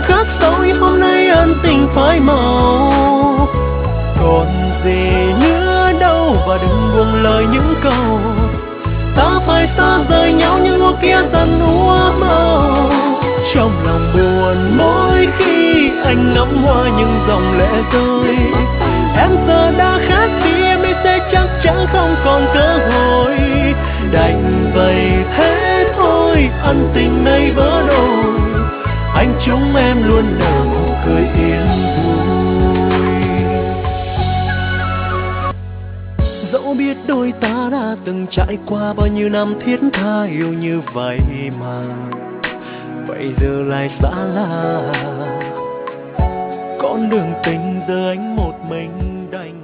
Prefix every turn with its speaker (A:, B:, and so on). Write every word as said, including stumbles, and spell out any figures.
A: khắc sâu hôm nay ân tình phai màu. Còn gì nữa đâu và đừng buông lời những câu ta phải xa rời nhau nhưng hoa kia dần úa màu. Trong lòng buồn mỗi khi anh ngắm hoa những dòng lệ rơi. Em giờ đã khác đi, em đi sẽ chắc chắn không còn cơ hội. Đành vậy thế thôi, ân tình này vỡ đôi. Anh chúng em luôn nở nụ cười yên vui. Dẫu biết đôi ta đã từng trải qua bao nhiêu năm thiết tha yêu như vậy mà vậy giờ lại xa lạ. Con đường tình giờ anh một mình đành